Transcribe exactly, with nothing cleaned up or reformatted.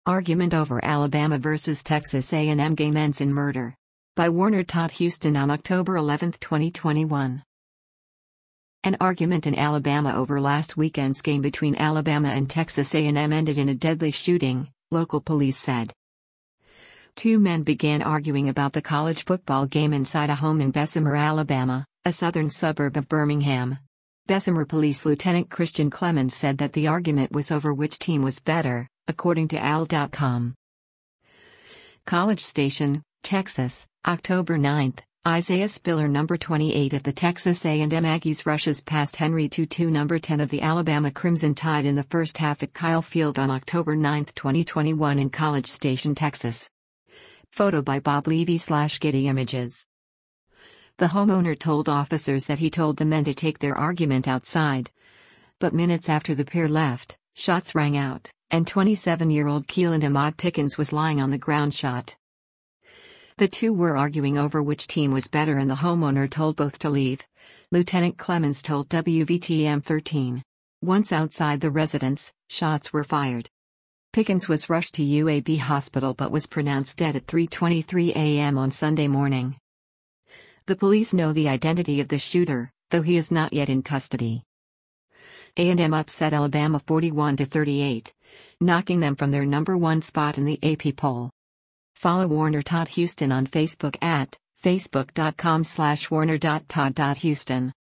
Argument over Alabama versus Texas A and M game ends in murder. By Warner Todd Huston on October eleventh, twenty twenty-one. An argument in Alabama over last weekend's game between Alabama and Texas A and M ended in a deadly shooting, local police said. Two men began arguing about the college football game inside a home in Bessemer, Alabama, a southern suburb of Birmingham. Bessemer Police Lieutenant Christian Clemens said that the argument was over which team was better, according to A L dot com. College Station, Texas, October ninth. Isaiah Spiller, number twenty-eight of the Texas A and M Aggies, rushes past Henry Tutu, number ten of the Alabama Crimson Tide in the first half at Kyle Field on October ninth, twenty twenty-one in College Station, Texas. Photo by Bob Levy slash Getty Images. The homeowner told officers that he told the men to take their argument outside. But minutes after the pair left, shots rang out, and twenty-seven-year-old Keelan Ahmad Pickens was lying on the ground shot. The two were arguing over which team was better and the homeowner told both to leave, Lieutenant Clemens told W V T M thirteen. Once outside the residence, shots were fired. Pickens was rushed to U A B Hospital but was pronounced dead at three twenty-three a m on Sunday morning. The police know the identity of the shooter, though he is not yet in custody. A and M upset Alabama forty-one to thirty-eight, knocking them from their number one spot in the A P poll. Follow Warner Todd Huston on Facebook at facebook dot com slash warner dot todd dot huston.